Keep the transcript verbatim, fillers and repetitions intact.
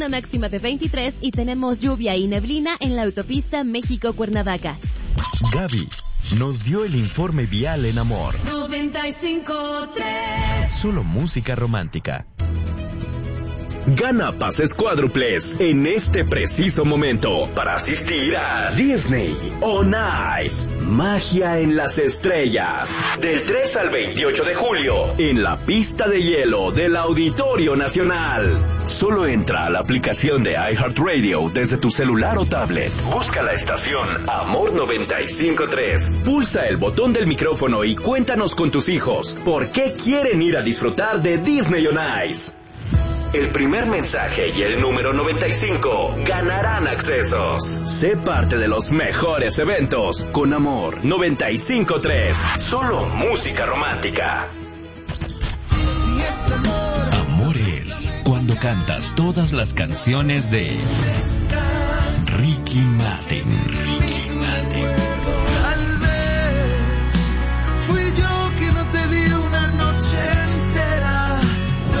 Una máxima de veintitrés y tenemos lluvia y neblina en la autopista México-Cuernavaca. Gaby nos dio el informe vial en Amor. noventa y cinco tres. Solo música romántica. Gana pases cuádruples en este preciso momento para asistir a Disney on Ice, Magia en las Estrellas, del tres al veintiocho de julio, en la pista de hielo del Auditorio Nacional. Solo entra a la aplicación de iHeartRadio desde tu celular o tablet. Busca la estación Amor noventa y cinco tres. Pulsa el botón del micrófono y cuéntanos con tus hijos por qué quieren ir a disfrutar de Disney on Ice. El primer mensaje y el número noventa y cinco ganarán accesos. Sé parte de los mejores eventos con Amor noventa y cinco tres. Solo música romántica. Amor es cuando cantas todas las canciones de Ricky Martin.